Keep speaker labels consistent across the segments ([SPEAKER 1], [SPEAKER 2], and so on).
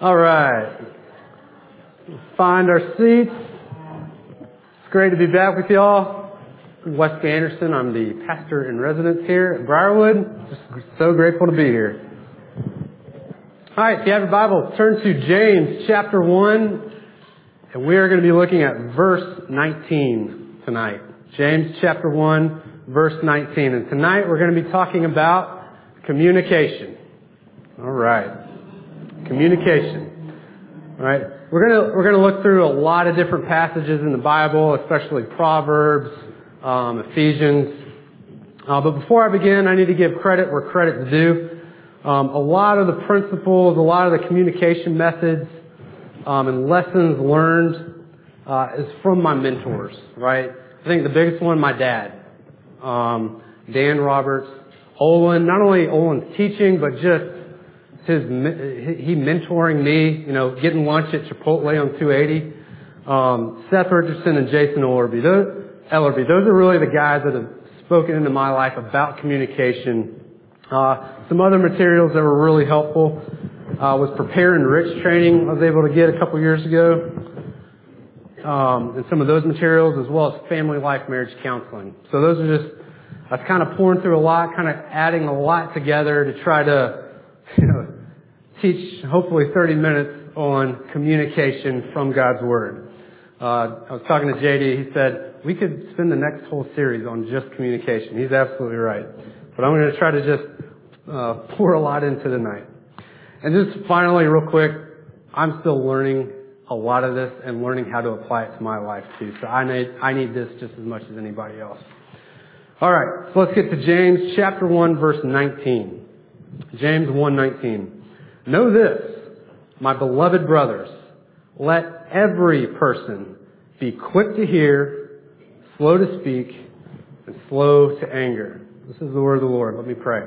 [SPEAKER 1] All right. Find our seats. It's great to be back with y'all. I'm Wesley Anderson. I'm the pastor in residence here at Briarwood. Just so grateful to be here. All right, if you have your Bible, turn to James chapter 1, and we are going to be looking at verse 19 tonight. James chapter 1, verse 19. And tonight we're going to be talking about communication. All right. Communication. All right. We're going to look through a lot of different passages in the Bible, especially Proverbs, Ephesians. But before I begin, I need to give credit where credit's due. A lot of the principles, a lot of the communication methods, and lessons learned is from my mentors, right? I think the biggest one, my dad, Dan Roberts, Olin. Not only Olin's teaching, but just he mentoring me, getting lunch at Chipotle on 280. Seth Richardson and Jason Ellerby. Those are really the guys that have spoken into my life about communication. Some other materials that were really helpful was Prepare and Rich training I was able to get a couple years ago. And some of those materials, as well as family life marriage counseling. So those are I was kind of pouring through a lot, kind of adding a lot together to try to teach hopefully 30 minutes on communication from God's Word. I was talking to JD. He said, we could spend the next whole series on just communication. He's absolutely right. But I'm going to try to just pour a lot into tonight. And just finally, real quick, I'm still learning a lot of this and learning how to apply it to my life too. So I need this just as much as anybody else. All right, so let's get to James chapter 1, verse 19. James 1:19. Know this, my beloved brothers, let every person be quick to hear, slow to speak, and slow to anger. This is the word of the Lord. Let me pray.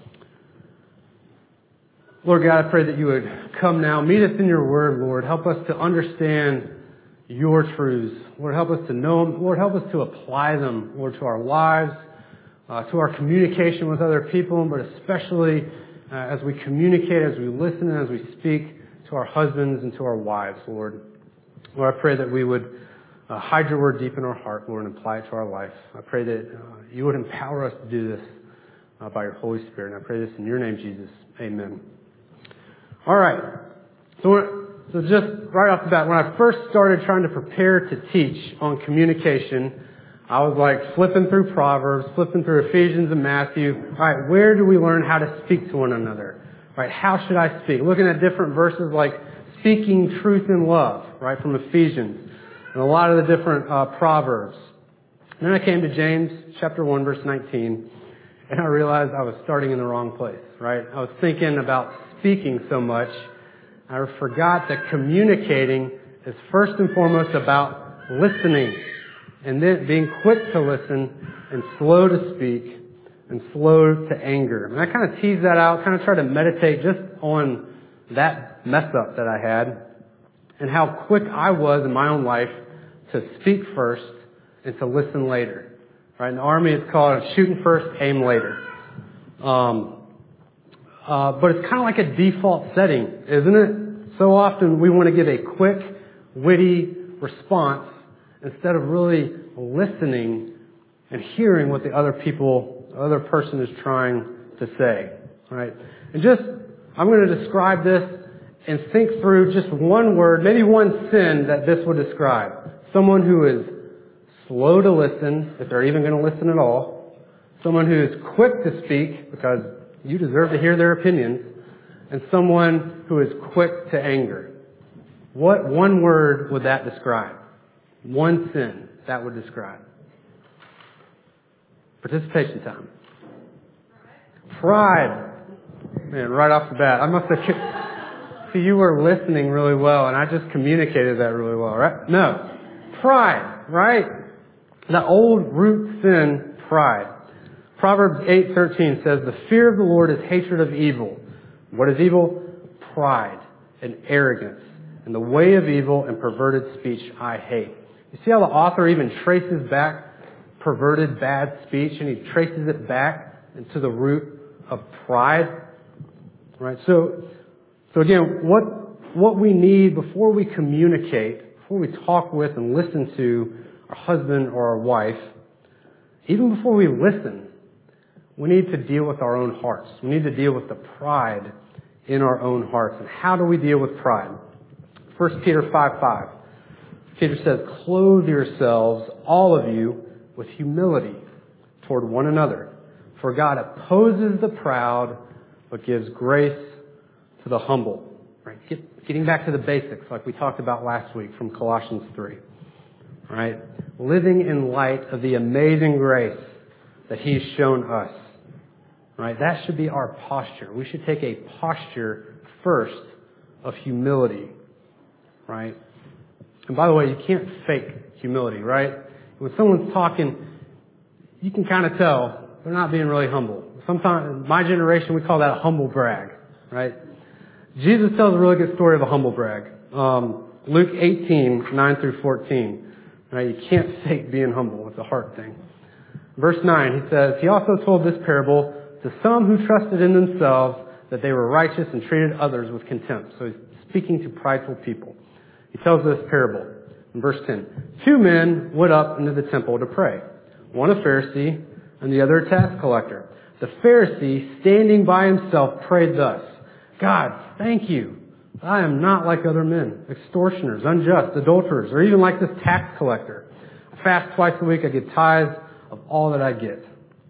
[SPEAKER 1] Lord God, I pray that you would come now, meet us in your word, Lord. Help us to understand your truths. Lord, help us to know them. Lord, help us to apply them, Lord, to our lives, to our communication with other people, but especially as we communicate, as we listen, and as we speak to our husbands and to our wives, Lord. Lord, I pray that we would hide your word deep in our heart, Lord, and apply it to our life. I pray that you would empower us to do this by your Holy Spirit. And I pray this in your name, Jesus. Amen. All right. So just right off the bat, when I first started trying to prepare to teach on communication, I was like flipping through Proverbs, flipping through Ephesians and Matthew. All right, where do we learn how to speak to one another? Right, how should I speak? Looking at different verses like speaking truth in love, right, from Ephesians, and a lot of the different Proverbs. And then I came to James chapter 1, verse 19, and I realized I was starting in the wrong place, right? I was thinking about speaking so much, I forgot that communicating is first and foremost about listening. And then being quick to listen and slow to speak and slow to anger. And I kind of teased that out, kind of tried to meditate just on that mess up that I had and how quick I was in my own life to speak first and to listen later. Right? In the Army, it's called shooting first, aim later. But it's kind of like a default setting, isn't it? So often we want to give a quick, witty response instead of really listening and hearing what the other person is trying to say. All right? And I'm going to describe this and think through just one word, maybe one sin that this would describe. Someone who is slow to listen, if they're even going to listen at all. Someone who is quick to speak, because you deserve to hear their opinions. And someone who is quick to anger. What one word would that describe? One sin that would describe. Participation time. Pride. Man, right off the bat. I must have... See, you were listening really well, and I just communicated that really well, right? No. Pride, right? The old root sin, pride. Proverbs 8:13 says, the fear of the Lord is hatred of evil. What is evil? Pride and arrogance. And the way of evil and perverted speech I hate. You see how the author even traces back perverted bad speech, and he traces it back into the root of pride? Right? So again, what we need before we communicate, before we talk with and listen to our husband or our wife, even before we listen, we need to deal with our own hearts. We need to deal with the pride in our own hearts. And how do we deal with pride? 1 Peter 5:5. Peter says, "Clothe yourselves, all of you, with humility toward one another. For God opposes the proud, but gives grace to the humble." Right? Getting back to the basics, like we talked about last week from Colossians 3. Right? Living in light of the amazing grace that He's shown us. Right? That should be our posture. We should take a posture first of humility. Right? And by the way, you can't fake humility, right? When someone's talking, you can kind of tell they're not being really humble. Sometimes, in my generation, we call that a humble brag, right? Jesus tells a really good story of a humble brag. Luke 18:9-14. Right? You can't fake being humble. It's a heart thing. Verse 9, he says, "He also told this parable to some who trusted in themselves that they were righteous and treated others with contempt." So he's speaking to prideful people. He tells this parable in verse 10. "Two men went up into the temple to pray, one a Pharisee and the other a tax collector. The Pharisee, standing by himself, prayed thus, 'God, thank you. I am not like other men, extortioners, unjust, adulterers, or even like this tax collector. I fast twice a week. I give tithes of all that I get.'"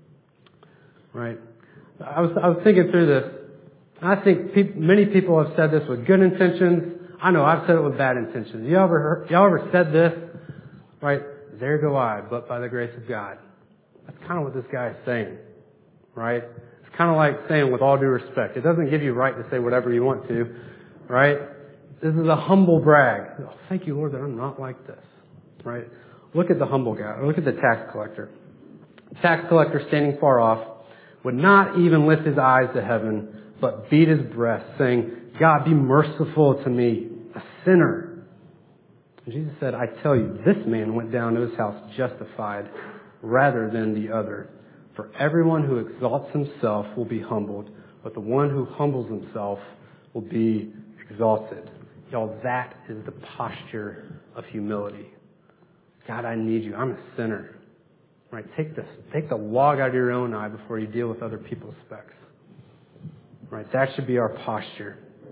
[SPEAKER 1] Right? I was thinking through this. I think many people have said this with good intentions. I know I've said it with bad intentions. Y'all ever said this? Right? "There go I, but by the grace of God." That's kind of what this guy is saying. Right? It's kind of like saying, with all due respect. It doesn't give you right to say whatever you want to. Right? This is a humble brag. "Oh, thank you, Lord, that I'm not like this." Right? Look at the humble guy. Look at the tax collector. The tax collector, standing far off, would not even lift his eyes to heaven, but beat his breast, saying, "God, be merciful to me, a sinner." And Jesus said, "I tell you, this man went down to his house justified rather than the other. For everyone who exalts himself will be humbled, but the one who humbles himself will be exalted." Y'all, that is the posture of humility. "God, I need you. I'm a sinner." Right? Take the log out of your own eye before you deal with other people's specks. Right? That should be our posture.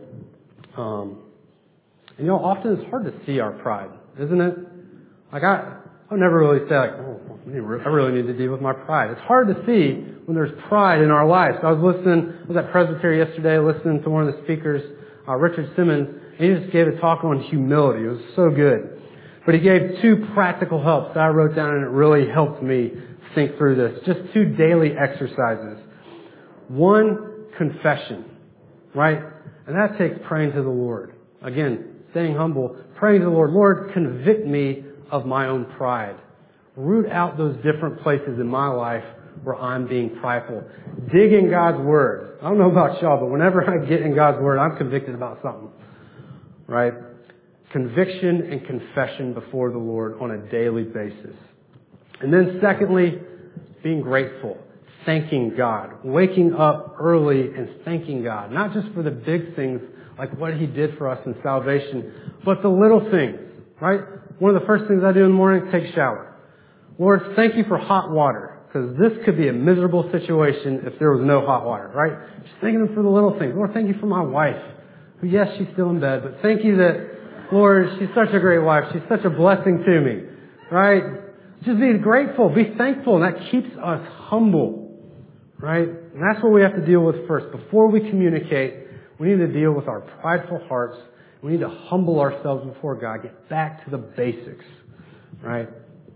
[SPEAKER 1] And often it's hard to see our pride, isn't it? Like I would never really say like, "Oh, I really need to deal with my pride." It's hard to see when there's pride in our lives. I was at Presbytery yesterday listening to one of the speakers, Richard Simmons, and he just gave a talk on humility. It was so good. But he gave two practical helps that I wrote down, and it really helped me think through this. Just two daily exercises. One, confession, right? And that takes praying to the Lord. Again, staying humble, praying to the Lord, "Lord, convict me of my own pride. Root out those different places in my life where I'm being prideful." Dig in God's Word. I don't know about y'all, but whenever I get in God's Word, I'm convicted about something, right? Conviction and confession before the Lord on a daily basis. And then secondly, being grateful. Thanking God. Waking up early and thanking God. Not just for the big things like what He did for us in salvation, but the little things, right? One of the first things I do in the morning is take a shower. "Lord, thank you for hot water, because this could be a miserable situation if there was no hot water," right? Just thanking Him for the little things. "Lord, thank you for my wife, who, yes, she's still in bed, but thank you that, Lord, she's such a great wife. She's such a blessing to me," right? Just be grateful, be thankful, and that keeps us humble, right? And that's what we have to deal with first. Before we communicate, we need to deal with our prideful hearts. We need to humble ourselves before God, get back to the basics, right?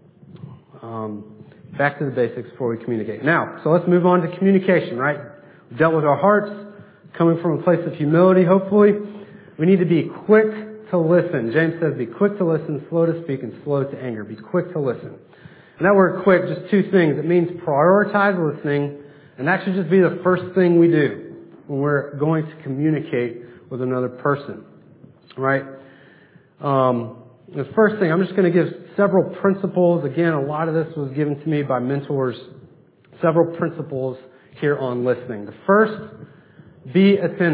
[SPEAKER 1] Back to the basics before we communicate. Now, so let's move on to communication, right? We dealt with our hearts, coming from a place of humility, hopefully. We need to be quick to listen. James says, "Be quick to listen, slow to speak, and slow to anger." Be quick to listen. And that word quick, just two things. It means prioritize listening, and that should just be the first thing we do when we're going to communicate with another person, right? The first thing, I'm just going to give several principles. Again, a lot of this was given to me by mentors. Several principles here on listening. The first, be attentive.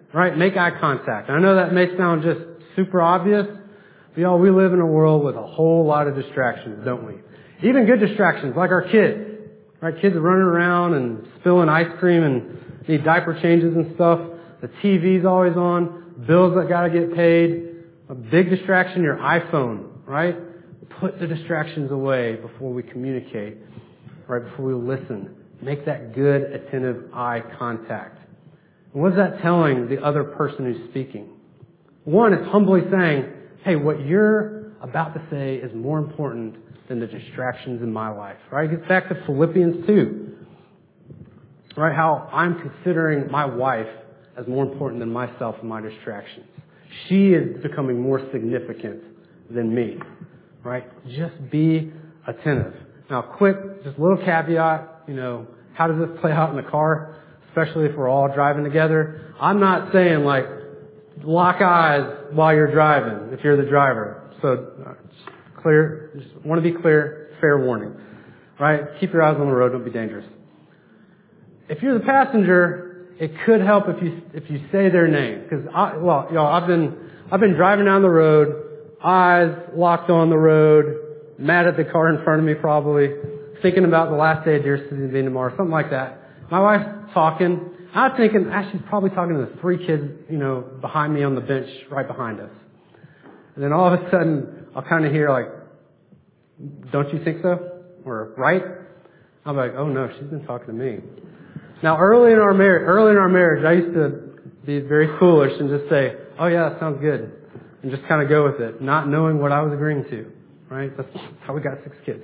[SPEAKER 1] right? Make eye contact. I know that may sound just super obvious, but y'all, we live in a world with a whole lot of distractions, don't we? Even good distractions, like our kids, right? Kids are running around and spilling ice cream and need diaper changes and stuff. The TV's always on, bills that gotta get paid. A big distraction, your iPhone, right? Put the distractions away before we communicate, right? Before we listen. Make that good, attentive eye contact. And what is that telling the other person who's speaking? One, it's humbly saying, hey, what you're about to say is more important than the distractions in my life, right? It gets back to Philippians 2, right? How I'm considering my wife as more important than myself and my distractions. She is becoming more significant than me, right? Just be attentive. Now, quick, just a little caveat, how does this play out in the car, especially if we're all driving together? I'm not saying like lock eyes while you're driving if you're the driver. So clear, just want to be clear, fair warning, right? Keep your eyes on the road, don't be dangerous. If you're the passenger, it could help if you say their name, because I've been driving down the road, eyes locked on the road, mad at the car in front of me probably, thinking about the last day of deer season being tomorrow, something like that. My wife's talking. I'm thinking, she's probably talking to the 3 kids, behind me on the bench right behind us. And then all of a sudden, I'll kind of hear like, don't you think so? Or, right? I'm like, oh no, she's been talking to me. Now, early in our marriage, I used to be very foolish and just say, oh yeah, that sounds good. And just kind of go with it, not knowing what I was agreeing to. Right? That's how we got 6 kids.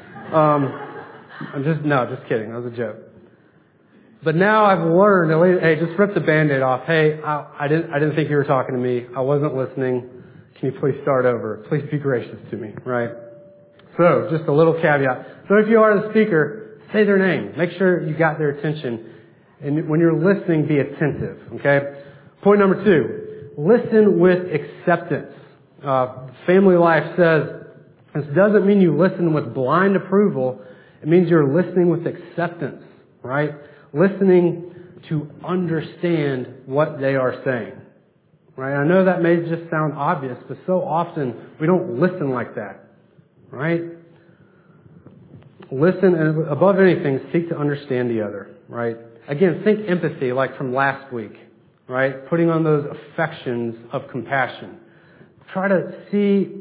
[SPEAKER 1] Just kidding. That was a joke. But now I've learned, hey, just rip the Band-Aid off. Hey, I didn't think you were talking to me. I wasn't listening. Can you please start over? Please be gracious to me, right? So, just a little caveat. So if you are the speaker, say their name. Make sure you got their attention. And when you're listening, be attentive, okay? Point number 2, listen with acceptance. Family Life says, this doesn't mean you listen with blind approval. It means you're listening with acceptance, right? Listening to understand what they are saying, right? I know that may just sound obvious, but so often we don't listen like that, right? Listen, and above anything, seek to understand the other, right? Again, think empathy, like from last week, right? Putting on those affections of compassion. Try to see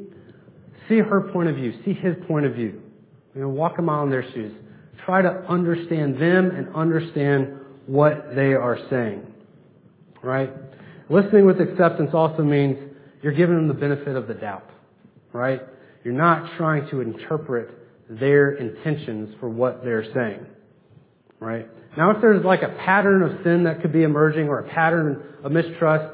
[SPEAKER 1] her point of view, see his point of view. Walk a mile in their shoes. Try to understand them and understand what they are saying, right? Listening with acceptance also means you're giving them the benefit of the doubt, right? You're not trying to interpret their intentions for what they're saying, right? Now, if there's like a pattern of sin that could be emerging or a pattern of mistrust,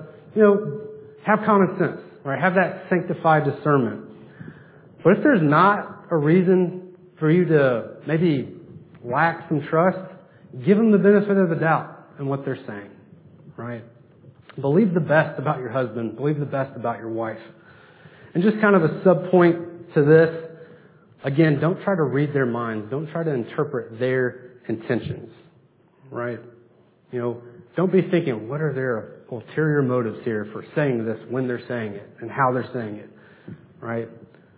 [SPEAKER 1] have common sense, right? Have that sanctified discernment. But if there's not a reason for you to maybe lack some trust, give them the benefit of the doubt in what they're saying, right? Believe the best about your husband. Believe the best about your wife. And just kind of a sub-point to this, again, don't try to read their minds. Don't try to interpret their intentions, right? Don't be thinking, what are their ulterior motives here for saying this when they're saying it and how they're saying it, right?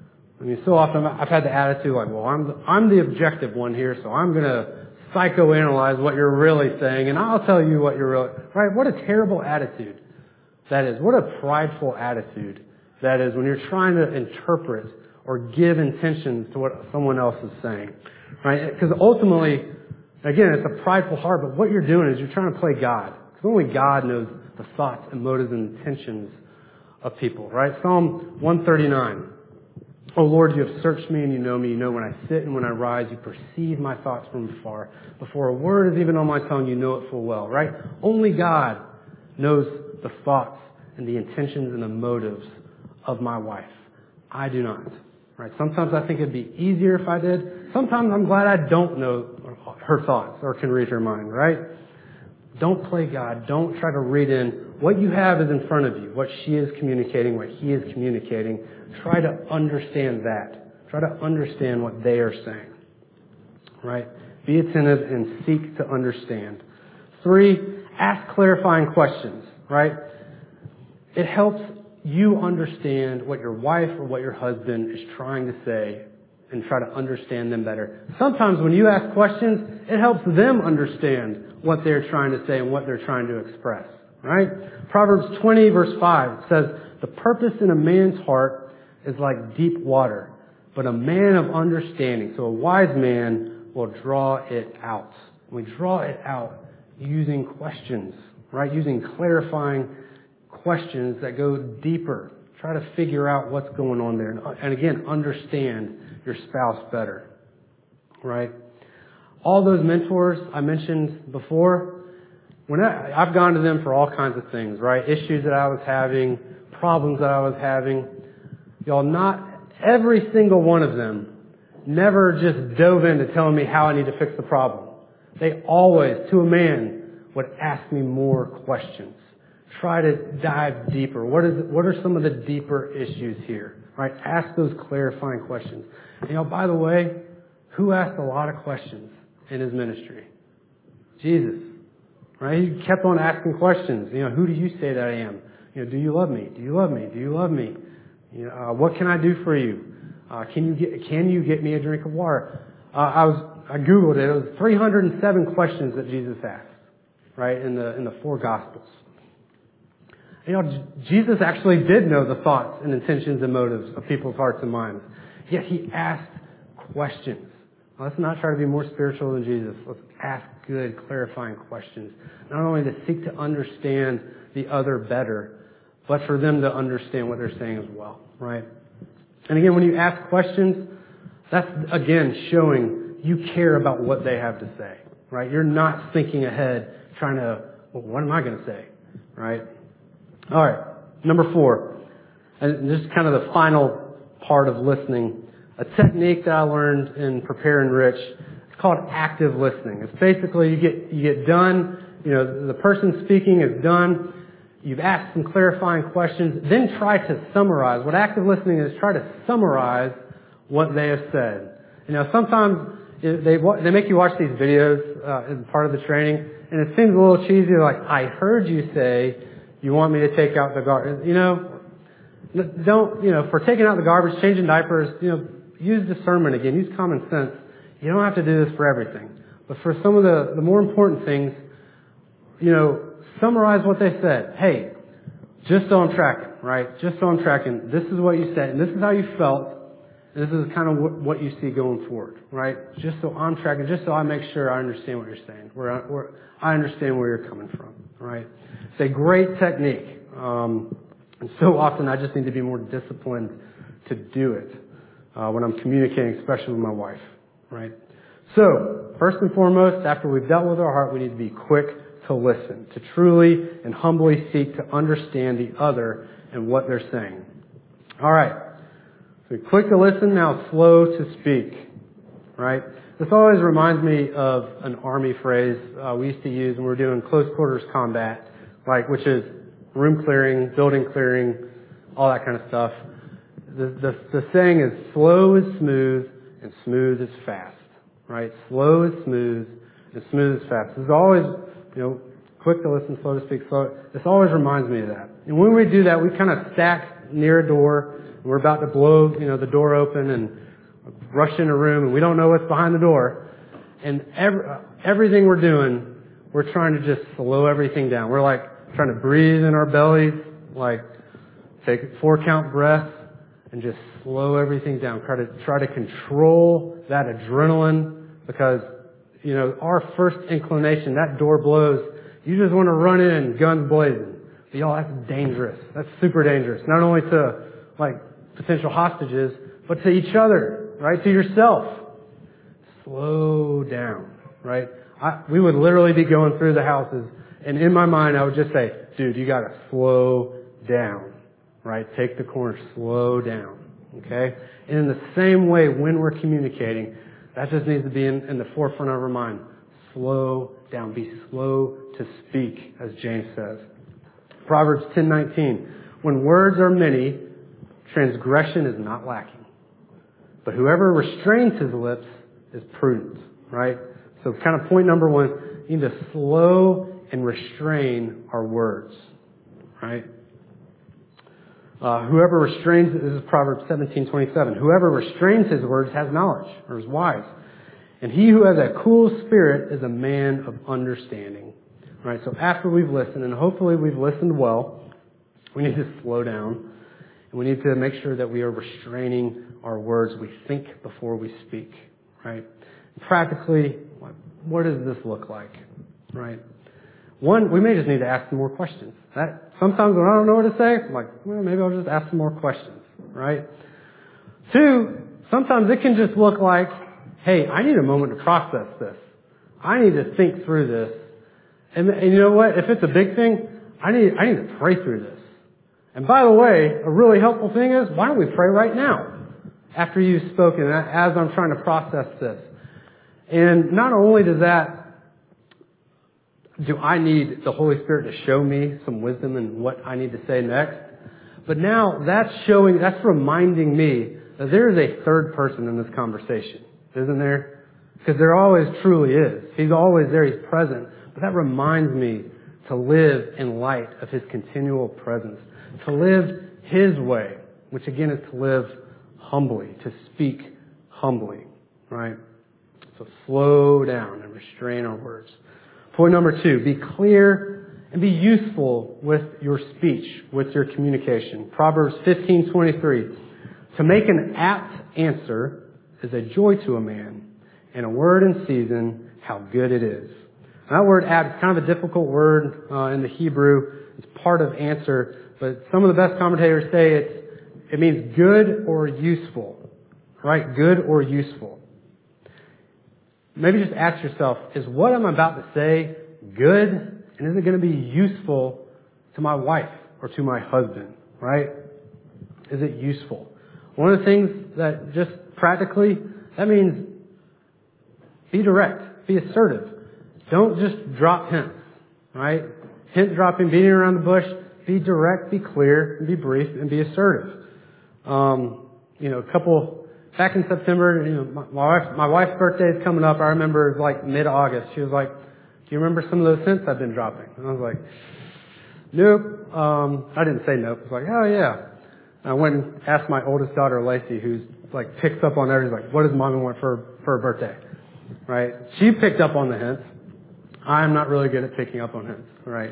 [SPEAKER 1] So often I've had the attitude like, well, I'm the objective one here, so I'm going to psychoanalyze what you're really saying, and I'll tell you what you're really... Right? What a terrible attitude that is. What a prideful attitude that is when you're trying to interpret or give intentions to what someone else is saying. Right? Because ultimately, again, it's a prideful heart, but what you're doing is you're trying to play God. Because only God knows the thoughts and motives and intentions of people. Right? Psalm 139. O Lord, you have searched me and you know me. You know when I sit and when I rise. You perceive my thoughts from afar. Before a word is even on my tongue, you know it full well, right? Only God knows the thoughts and the intentions and the motives of my wife. I do not, right? Sometimes I think it'd be easier if I did. Sometimes I'm glad I don't know her thoughts or can read her mind, right? Don't play God. Don't try to read in. What you have is in front of you. What she is communicating, what he is communicating. Try to understand that. Try to understand what they are saying. Right? Be attentive and seek to understand. 3, ask clarifying questions. right? It helps you understand what your wife or what your husband is trying to say and try to understand them better. Sometimes when you ask questions, it helps them understand what they're trying to say and what they're trying to express, right? Proverbs 20 verse 5 says, "The purpose in a man's heart is like deep water, but a man of understanding," so a wise man, "will draw it out." We draw it out using questions, right? Using clarifying questions that go deeper. Try to figure out what's going on there. And again, understand your spouse better, right? All those mentors I mentioned before, I've gone to them for all kinds of things, right? Issues that I was having, problems that I was having. Y'all, not every single one of them never just dove into telling me how I need to fix the problem. They always, to a man, would ask me more questions. Try to dive deeper. What are some of the deeper issues here? Right? Ask those clarifying questions. And by the way, who asked a lot of questions in his ministry? Jesus. Right? He kept on asking questions. Who do you say that I am? Do you love me? Do you love me? Do you love me? What can I do for you? Can you get me a drink of water? I Googled it. It was 307 questions that Jesus asked, right, in the four Gospels. Jesus actually did know the thoughts and intentions and motives of people's hearts and minds. Yet he asked questions. Let's not try to be more spiritual than Jesus. Let's ask good, clarifying questions. Not only to seek to understand the other better, but for them to understand what they're saying as well, right? And again, when you ask questions, that's, again, showing you care about what they have to say, right? You're not thinking ahead, trying to, well, what am I going to say, right? All right, number 4, and this is kind of the final part of listening, a technique that I learned in Prepare and Rich. It's called active listening. It's basically you get done, the person speaking is done, you've asked some clarifying questions, then try to summarize. What active listening is, try to summarize what they have said. Sometimes they make you watch these videos as part of the training, and it seems a little cheesy, like, I heard you say you want me to take out the garbage. For taking out the garbage, changing diapers, use discernment again. Use common sense. You don't have to do this for everything. But for some of the more important things, summarize what they said. Hey, just so I'm tracking, right? Just so I'm tracking, this is what you said, and this is how you felt, and this is kind of what you see going forward, right? Just so I'm tracking, just so I make sure I understand what you're saying, where I understand where you're coming from, right? It's a great technique. And so often I just need to be more disciplined to do it when I'm communicating, especially with my wife, right? So, first and foremost, after we've dealt with our heart, we need to be quick to listen, to truly and humbly seek to understand the other and what they're saying. All right. So quick to listen, now slow to speak, right? This always reminds me of an Army phrase we used to use when we were doing close quarters combat, which is room clearing, building clearing, all that kind of stuff. The saying is slow is smooth and smooth is fast, right? Slow is smooth and smooth is fast. This is always, quick to listen, slow to speak, slow. This always reminds me of that. And when we do that, we kind of stack near a door. We're about to blow, the door open and rush in a room, and we don't know what's behind the door. And everything we're doing, we're trying to just slow everything down. We're trying to breathe in our bellies, take 4-count breaths, and just slow everything down. Try to control that adrenaline, because our first inclination, that door blows, you just want to run in, guns blazing. But y'all, that's dangerous. That's super dangerous. Not only to potential hostages, but to each other, right? To yourself. Slow down, right? We would literally be going through the houses, and in my mind, I would just say, dude, you got to slow down, right? Take the corner, slow down, okay? And in the same way, when we're communicating, that just needs to be in the forefront of our mind. Slow down. Be slow to speak, as James says. Proverbs 10:19. When words are many, transgression is not lacking. But whoever restrains his lips is prudent, right? So kind of point number 1, you need to slow and restrain our words, right? Whoever restrains, this is Proverbs 17:27. Whoever restrains his words has knowledge, or is wise. And he who has a cool spirit is a man of understanding. Right? So after we've listened, and hopefully we've listened well, we need to slow down. And we need to make sure that we are restraining our words. We think before we speak. Right? Practically, what does this look like? Right? One, we may just need to ask some more questions. Sometimes when I don't know what to say, I'm like, well, maybe I'll just ask some more questions. Right? Two, sometimes it can just look like, hey, I need a moment to process this. I need to think through this. And you know what? If it's a big thing, I need to pray through this. And by the way, a really helpful thing is, why don't we pray right now after you've spoken, as I'm trying to process this? And not only do I need the Holy Spirit to show me some wisdom in what I need to say next, but now that's reminding me that there is a third person in this conversation, isn't there? Because there always truly is. He's always there. He's present. But that reminds me to live in light of His continual presence, to live His way, which again is to live humbly, to speak humbly, right? So slow down and restrain our words. Point number 2, be clear and be useful with your speech, with your communication. Proverbs 15:23. To make an apt answer is a joy to a man, and a word in season, how good it is. That word apt is kind of a difficult word in the Hebrew. It's part of answer, but some of the best commentators say it means good or useful, right? Good or useful. Maybe just ask yourself, is what I'm about to say good? And is it going to be useful to my wife or to my husband, right? Is it useful? One of the things that just practically, that means be direct, be assertive. Don't just drop hints, right? Hint dropping, beating around the bush. Be direct, be clear, and be brief, and be assertive. Back in September, my wife's birthday is coming up. I remember it was like mid-August. She was like, do you remember some of those hints I've been dropping? And I was like, nope. I didn't say nope. I was like, oh yeah. And I went and asked my oldest daughter, Lacey, who's like picks up on everything. Like, what does mommy want for her birthday? Right? She picked up on the hints. I'm not really good at picking up on hints, right?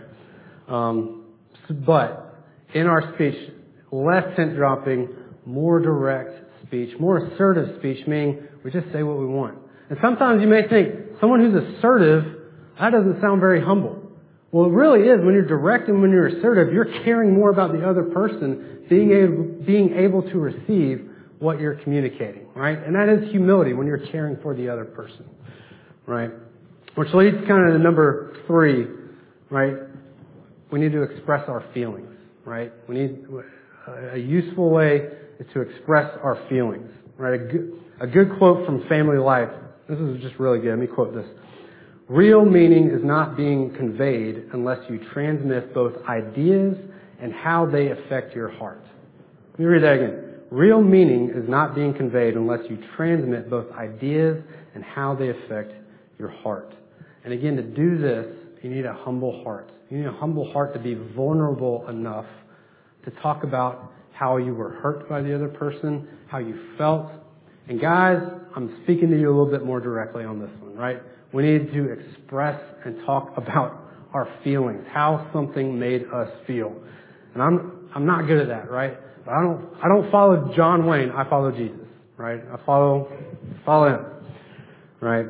[SPEAKER 1] But in our speech, less hint dropping, more direct speech, more assertive speech, meaning we just say what we want. And sometimes you may think, someone who's assertive, that doesn't sound very humble. Well, it really is. When you're direct and when you're assertive, you're caring more about the other person being able to receive what you're communicating, right? And that is humility when you're caring for the other person, right? Which leads kind of to number 3, right? We need to express our feelings, right? We need a useful way is to express our feelings, right? A good quote from Family Life. This is just really good. Let me quote this. Real meaning is not being conveyed unless you transmit both ideas and how they affect your heart. Let me read that again. Real meaning is not being conveyed unless you transmit both ideas and how they affect your heart. And again, to do this, you need a humble heart. You need a humble heart to be vulnerable enough to talk about how you were hurt by the other person, how you felt. And guys, I'm speaking to you a little bit more directly on this one, right? We need to express and talk about our feelings, how something made us feel. And I'm not good at that, right? But I don't follow John Wayne. I follow Jesus, right? I follow him, right?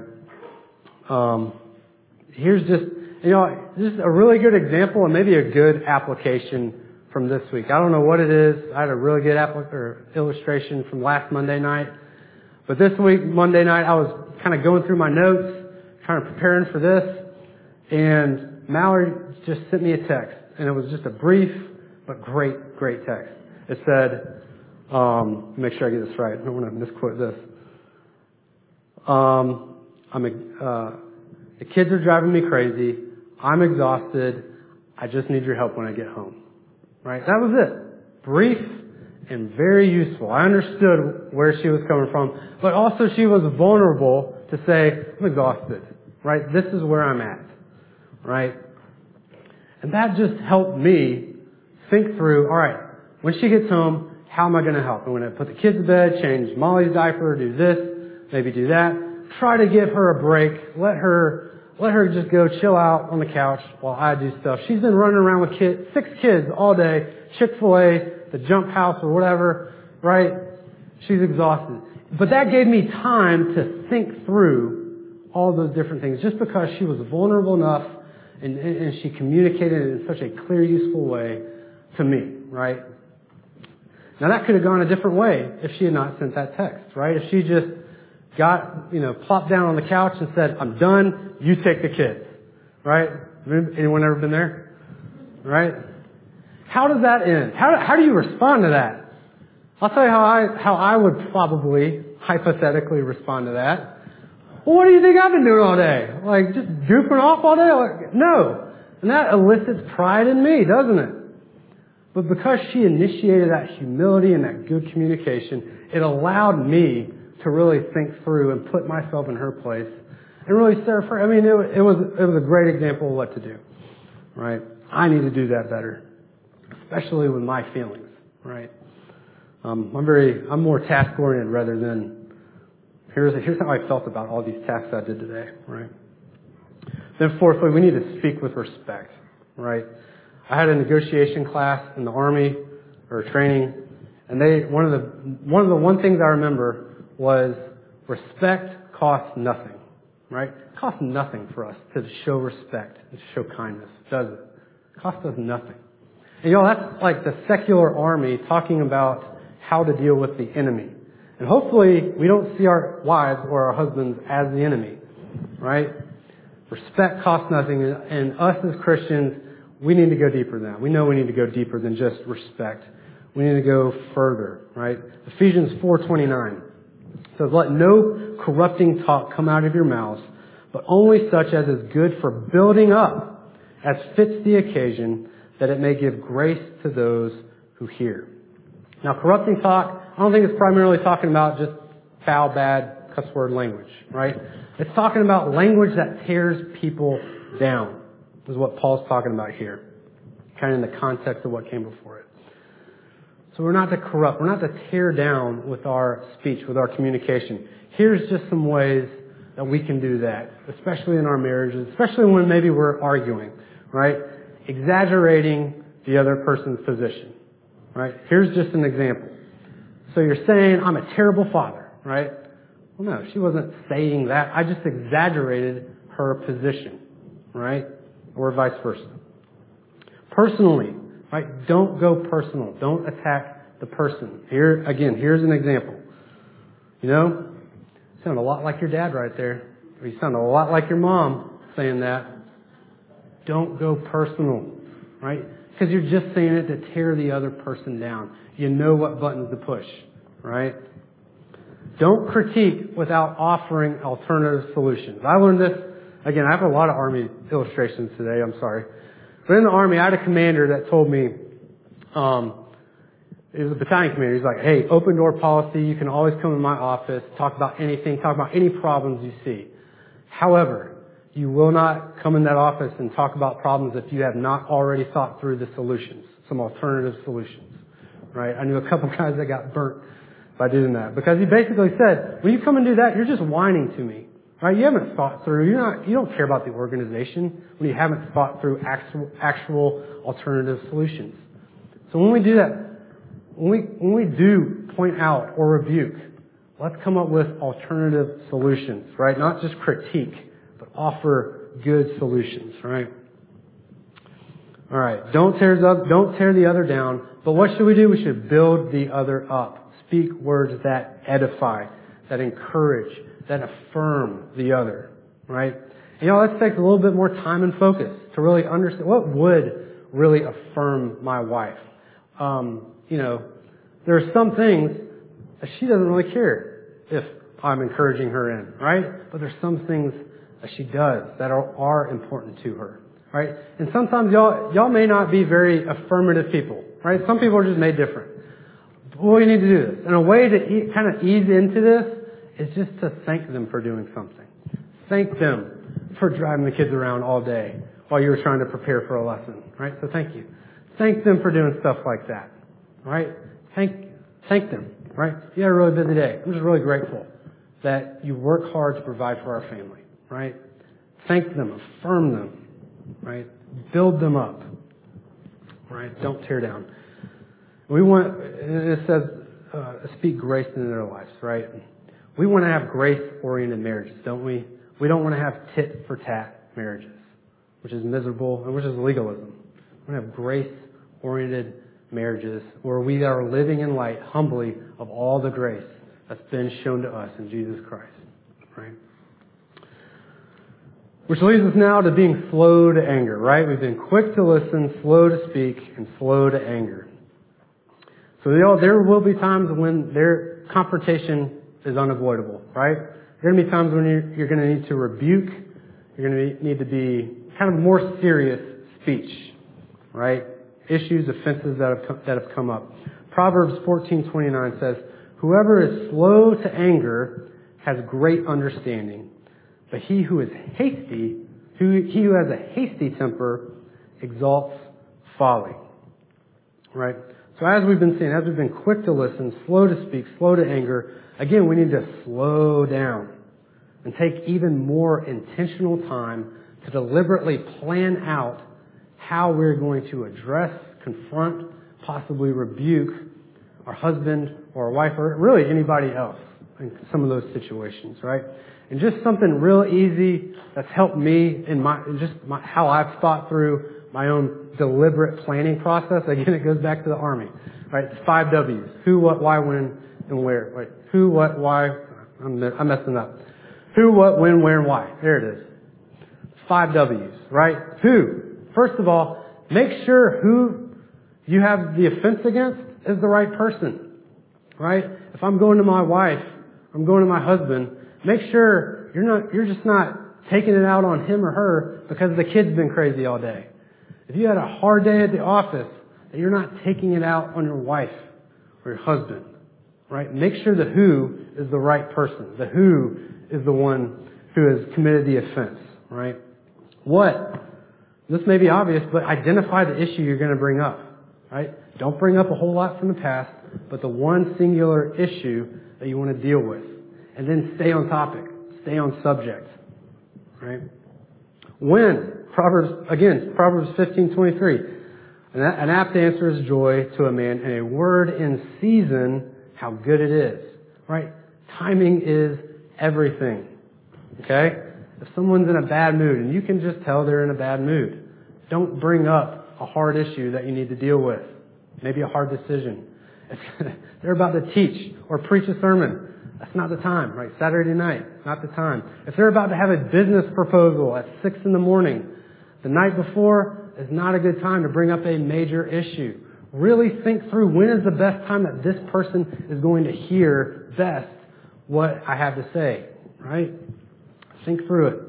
[SPEAKER 1] Here's just a really good example and maybe a good application from this week. I don't know what it is. I had a really good illustration from last Monday night. But this week, Monday night, I was kind of going through my notes, kind of preparing for this, and Mallory just sent me a text, and it was just a brief but great text. It said, make sure I get this right. I don't want to misquote this. The kids are driving me crazy. I'm exhausted. I just need your help when I get home. Right? That was it. Brief and very useful. I understood where she was coming from, but also she was vulnerable to say, I'm exhausted. Right? This is where I'm at. Right? And that just helped me think through, all right, when she gets home, how am I going to help? I'm going to put the kids to bed, change Molly's diaper, do this, maybe do that. Try to give her a break. Let her just go chill out on the couch while I do stuff. She's been running around with 6 kids all day, Chick-fil-A, the jump house or whatever, right? She's exhausted. But that gave me time to think through all those different things just because she was vulnerable enough and she communicated it in such a clear, useful way to me, right? Now that could have gone a different way if she had not sent that text, right? If she just got, plopped down on the couch and said, I'm done, you take the kids, right? Anyone ever been there? Right? How does that end? How do you respond to that? I'll tell you how I would probably hypothetically respond to that. Well, what do you think I've been doing all day? Like just goofing off all day? Like, no. And that elicits pride in me, doesn't it? But because she initiated that humility and that good communication, it allowed me to really think through and put myself in her place and really serve her. I mean, it was a great example of what to do, right? I need to do that better, especially with my feelings, right? I'm more task oriented rather than here's how I felt about all these tasks I did today, right? Then fourthly, we need to speak with respect, right? I had a negotiation class in the Army or training, and one of the things I remember was respect costs nothing, right? It costs nothing for us to show respect and to show kindness, does it? It costs us nothing. And that's like the secular army talking about how to deal with the enemy. And hopefully we don't see our wives or our husbands as the enemy, right? Respect costs nothing, and us as Christians, we need to go deeper than that. We know we need to go deeper than just respect. We need to go further, right? Ephesians 4:29 says, let no corrupting talk come out of your mouths, but only such as is good for building up, as fits the occasion, that it may give grace to those who hear. Now, corrupting talk, I don't think it's primarily talking about just foul, bad, cuss word language, right? It's talking about language that tears people down, is what Paul's talking about here, kind of in the context of what came before it. So we're not to corrupt, we're not to tear down with our speech, with our communication. Here's just some ways that we can do that, especially in our marriages, especially when maybe we're arguing, right? Exaggerating the other person's position, right? Here's just an example. So you're saying, I'm a terrible father, right? Well, no, she wasn't saying that. I just exaggerated her position, right? Or vice versa. Personally, right? Don't go personal. Don't attack the person. Here's an example. You sound a lot like your dad right there. Or you sound a lot like your mom saying that. Don't go personal, right? Because you're just saying it to tear the other person down. You know what buttons to push, right? Don't critique without offering alternative solutions. I learned this, again, I have a lot of Army illustrations today, I'm sorry. But in the Army, I had a commander that told me, he was a battalion commander. He's like, hey, open door policy, you can always come to my office, talk about anything, talk about any problems you see. However, you will not come in that office and talk about problems if you have not already thought through the solutions, some alternative solutions, right? I knew a couple guys that got burnt by doing that because he basically said, when you come and do that, you're just whining to me, right? You haven't thought through, you don't care about the organization when you haven't thought through actual alternative solutions. So when we do that, when we do point out or rebuke, let's come up with alternative solutions, right? Not just critique, but offer good solutions, right? All right. Don't tear the other down. But what should we do? We should build the other up. Speak words that edify, that encourage, that affirm the other, right? And that takes a little bit more time and focus to really understand what would really affirm my wife. There are some things that she doesn't really care if I'm encouraging her in, right? But there's some things that she does that are important to her, right? And sometimes y'all may not be very affirmative people, right? Some people are just made different. But we need to do this. And a way to kind of ease into this is just to thank them for doing something. Thank them for driving the kids around all day while you were trying to prepare for a lesson, right? So thank you. Thank them for doing stuff like that, right? Thank them, right? You had a really busy day. I'm just really grateful that you work hard to provide for our family, right? Thank them, affirm them, right? Build them up, right? Don't tear down. We want, and it says, speak grace into their lives, right? We want to have grace-oriented marriages, don't we? We don't want to have tit-for-tat marriages, which is miserable and which is legalism. We want to have grace-oriented marriages where we are living in light humbly of all the grace that's been shown to us in Jesus Christ, right? Which leads us now to being slow to anger, right? We've been quick to listen, slow to speak, and slow to anger. So there will be times when their confrontation is unavoidable, right? There are going to be times when you're going to need to rebuke. You're going to need to be kind of more serious speech, right? Issues, offenses that have come up. Proverbs 14:29 says, "Whoever is slow to anger has great understanding, but he who has a hasty temper exalts folly." Right? So as we've been seeing, as we've been quick to listen, slow to speak, slow to anger, again, we need to slow down and take even more intentional time to deliberately plan out how we're going to address, confront, possibly rebuke our husband or our wife or really anybody else in some of those situations, right? And just something real easy that's helped me in how I've thought through my own deliberate planning process. Again, it goes back to the Army, right? The 5 W's. Who, what, why, when, and where. Wait, who, what, why. I'm messing up. Who, what, when, where, and why. There it is. 5 W's, right? Who. First of all, make sure who you have the offense against is the right person, right? If I'm going to my wife, I'm going to my husband, make sure you're just not taking it out on him or her because the kid's been crazy all day. If you had a hard day at the office, that you're not taking it out on your wife or your husband, right? Make sure the who is the right person. The who is the one who has committed the offense, right? What? This may be obvious, but identify the issue you're going to bring up, right? Don't bring up a whole lot from the past, but the one singular issue that you want to deal with. And then stay on topic. Stay on subject, right? When? Proverbs 15:23. An apt answer is joy to a man, and a word in season, how good it is, right? Timing is everything, okay? If someone's in a bad mood, and you can just tell they're in a bad mood, don't bring up a hard issue that you need to deal with. Maybe a hard decision. If they're about to teach or preach a sermon, that's not the time, right? Saturday night, not the time. If they're about to have a business proposal at 6 a.m, the night before is not a good time to bring up a major issue. Really think through when is the best time that this person is going to hear best what I have to say, right? Think through it.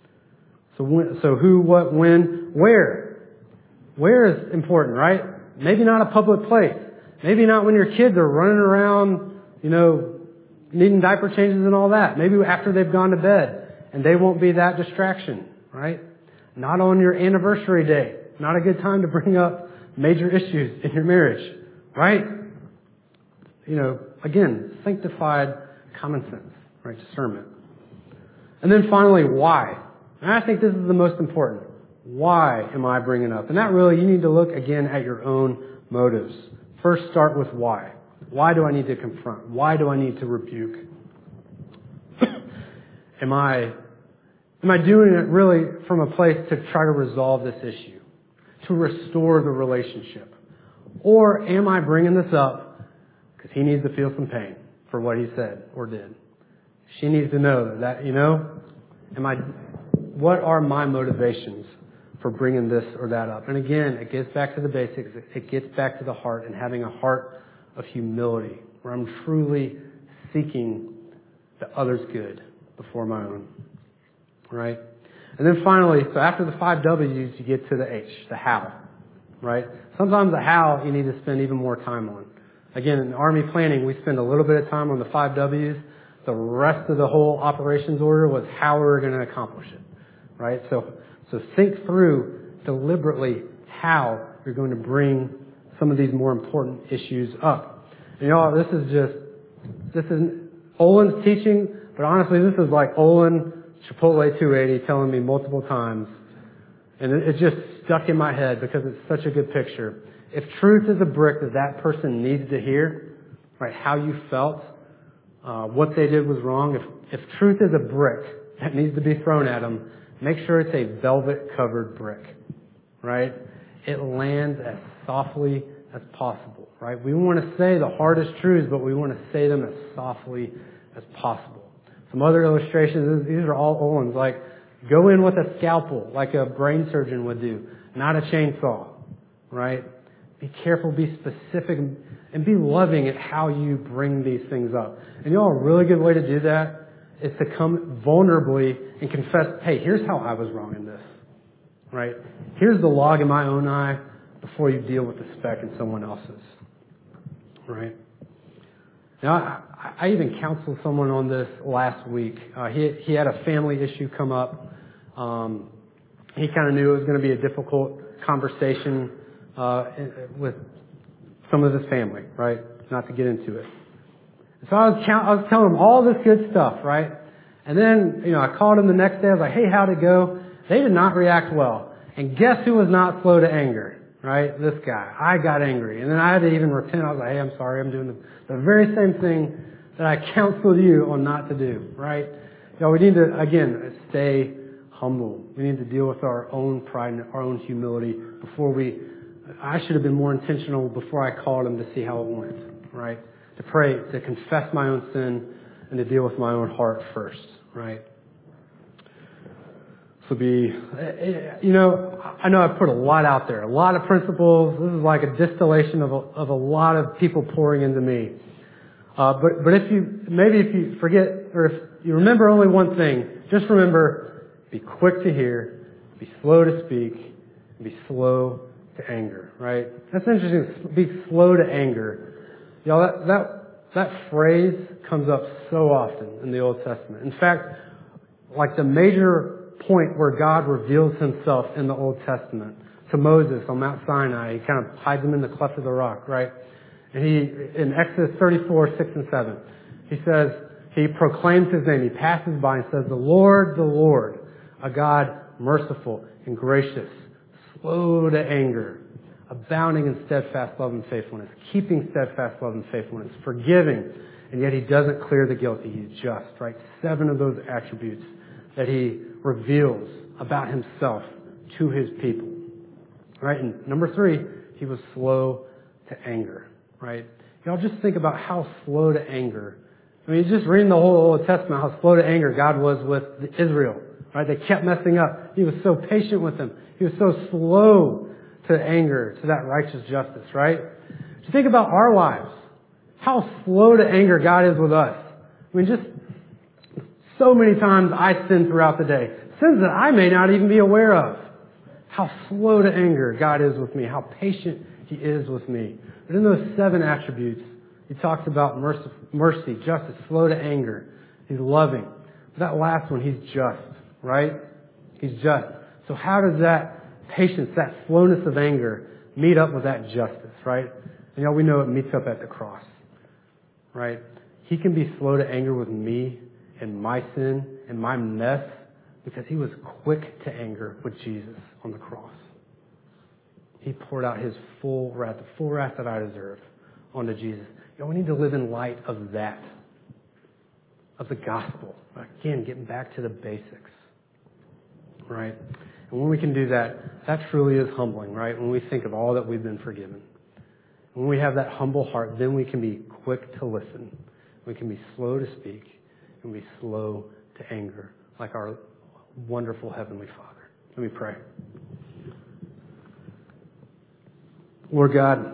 [SPEAKER 1] So who, what, when, where? Where is important, right? Maybe not a public place. Maybe not when your kids are running around, needing diaper changes and all that. Maybe after they've gone to bed and they won't be that distraction, right? Not on your anniversary day. Not a good time to bring up major issues in your marriage, right? Again, sanctified common sense, right? Discernment. And then finally, why? And I think this is the most important. Why am I bringing up? And that really, you need to look again at your own motives. First, start with why. Why do I need to confront? Why do I need to rebuke? Am I doing it really from a place to try to resolve this issue? To restore the relationship? Or am I bringing this up because he needs to feel some pain for what he said or did? She needs to know that, what are my motivations for bringing this or that up? And again, it gets back to the basics. It gets back to the heart and having a heart of humility where I'm truly seeking the other's good before my own. Right? And then finally, so after the 5 W's, you get to the H, the how. Right? Sometimes the how you need to spend even more time on. Again, in Army planning, we spend a little bit of time on the 5 W's. The rest of the whole operations order was how we were going to accomplish it. Right? So think through deliberately how we're going to bring some of these more important issues up. And y'all, this is Olin's teaching, but honestly, this is like Olin, Chipotle 280, telling me multiple times. And it just stuck in my head because it's such a good picture. If truth is a brick that person needs to hear, right, how you felt, what they did was wrong. If truth is a brick that needs to be thrown at them, make sure it's a velvet-covered brick, right? It lands as softly as possible, right? We want to say the hardest truths, but we want to say them as softly as possible. Some other illustrations, these are all Olin's, like go in with a scalpel, like a brain surgeon would do, not a chainsaw, right? Be careful, be specific, and be loving at how you bring these things up. And a really good way to do that is to come vulnerably and confess, hey, here's how I was wrong in this, right? Here's the log in my own eye before you deal with the speck in someone else's, right? Now, I even counseled someone on this last week. He had a family issue come up. He kind of knew it was going to be a difficult conversation with some of his family, right? Not to get into it. So I was telling him all this good stuff, right? And then, I called him the next day. I was like, hey, how'd it go? They did not react well. And guess who was not slow to anger, right? This guy. I got angry. And then I had to even repent. I was like, hey, I'm sorry. I'm doing the very same thing that I counseled you on not to do, right? We need to, again, stay humble. We need to deal with our own pride and our own humility I should have been more intentional before I called him to see how it went, right? To pray, to confess my own sin, and to deal with my own heart first, right? So I know I've put a lot out there, a lot of principles. This is like a distillation of a lot of people pouring into me. But if you forget, or if you remember only one thing, just remember, be quick to hear, be slow to speak, and be slow to anger, right? That's interesting. Be slow to anger. That phrase comes up so often in the Old Testament. In fact, like the major point where God reveals himself in the Old Testament to Moses on Mount Sinai, he kind of hides him in the cleft of the rock, right? And in Exodus 34, 6 and 7, he says, he proclaims his name. He passes by and says, the Lord, a God merciful and gracious, slow to anger, abounding in steadfast love and faithfulness, keeping steadfast love and faithfulness, forgiving, and yet he doesn't clear the guilty. He's just, right? 7 of those attributes that he reveals about himself to his people, right? And number 3, he was slow to anger, right? Just think about how slow to anger. I mean, just reading the whole Old Testament, how slow to anger God was with Israel, right? They kept messing up. He was so patient with them. He was so slow to anger, to that righteous justice, right? Just think about our lives. How slow to anger God is with us. I mean, just so many times I sin throughout the day. Sins that I may not even be aware of. How slow to anger God is with me. How patient he is with me. But in those 7 attributes, he talks about mercy, justice, slow to anger. He's loving. That last one, he's just, right? He's just. So how does that patience, that slowness of anger, meet up with that justice, right? And we know it meets up at the cross, right? He can be slow to anger with me and my sin and my mess because he was quick to anger with Jesus on the cross. He poured out his full wrath, the full wrath that I deserve, onto Jesus. We need to live in light of that, of the gospel. Again, getting back to the basics, right? And when we can do that, that truly is humbling, right? When we think of all that we've been forgiven. When we have that humble heart, then we can be quick to listen. We can be slow to speak and be slow to anger, like our wonderful Heavenly Father. Let me pray. Lord God,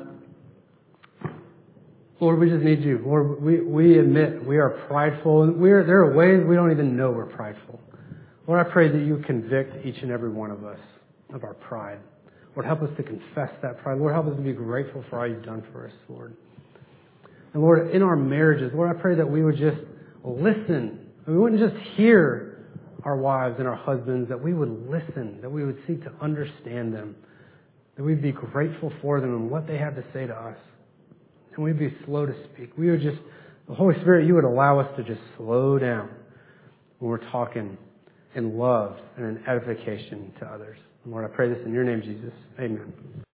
[SPEAKER 1] Lord, we just need you. Lord, we admit we are prideful, and there are ways we don't even know we're prideful. Lord, I pray that you convict each and every one of us of our pride. Lord, help us to confess that pride. Lord, help us to be grateful for all you've done for us, Lord. And Lord, in our marriages, Lord, I pray that we would just listen. We wouldn't just hear our wives and our husbands, that we would listen, that we would seek to understand them. that we'd be grateful for them and what they have to say to us. And we'd be slow to speak. We would just, the Holy Spirit, you would allow us to just slow down when we're talking in love and in edification to others. And Lord, I pray this in your name, Jesus. Amen.